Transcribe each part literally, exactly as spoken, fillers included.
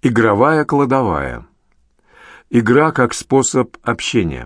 Игровая кладовая. Игра как способ общения.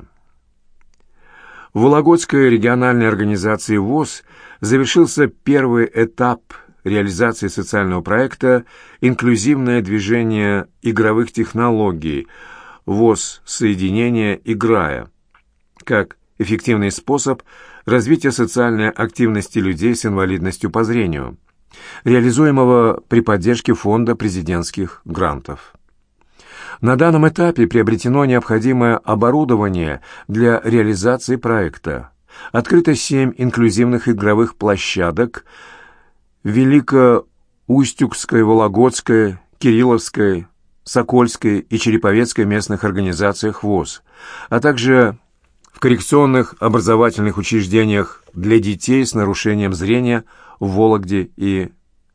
В Вологодской региональной организации ВОС завершился первый этап реализации социального проекта «Инклюзивное движение игровых технологий» ВОС «Соединение Играя» как эффективный способ развития социальной активности людей с инвалидностью по зрению, реализуемого при поддержке Фонда президентских грантов. На данном этапе приобретено необходимое оборудование для реализации проекта. Открыто семь инклюзивных игровых площадок в Великоустюгской, Вологодской, Кирилловской, Сокольской и Череповецкой местных организациях ВОС, а также в коррекционных образовательных учреждениях для детей с нарушением зрения в Вологде и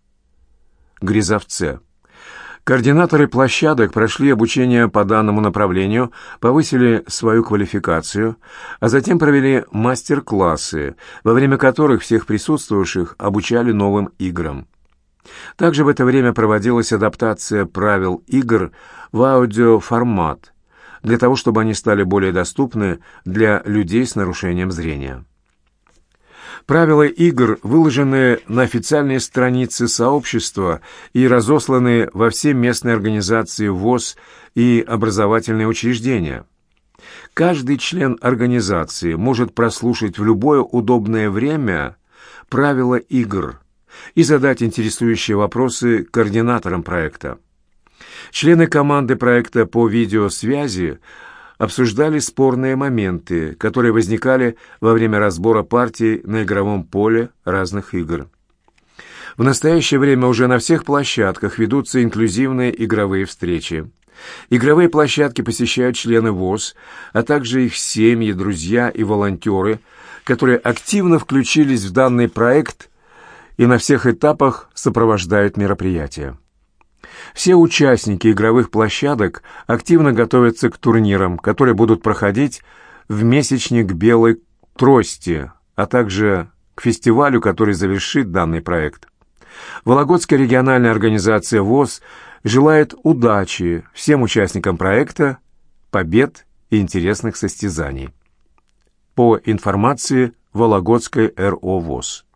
Грязовце. Координаторы площадок прошли обучение по данному направлению, повысили свою квалификацию, а затем провели мастер-классы, во время которых всех присутствующих обучали новым играм. Также в это время проводилась адаптация правил игр в аудиоформат, для того, чтобы они стали более доступны для людей с нарушением зрения. Правила игр выложены на официальной странице сообщества и разосланы во все местные организации ВОС и образовательные учреждения. Каждый член организации может прослушать в любое удобное время правила игр и задать интересующие вопросы координаторам проекта. Члены команды проекта по видеосвязи обсуждали спорные моменты, которые возникали во время разбора партий на игровом поле разных игр. В настоящее время уже на всех площадках ведутся инклюзивные игровые встречи. Игровые площадки посещают члены ВОС, а также их семьи, друзья и волонтеры, которые активно включились в данный проект и на всех этапах сопровождают мероприятия. Все участники игровых площадок активно готовятся к турнирам, которые будут проходить в месячник «Белой трости», а также к фестивалю, который завершит данный проект. Вологодская региональная организация ВОС желает удачи всем участникам проекта, побед и интересных состязаний. По информации Вологодской эр о ВОС.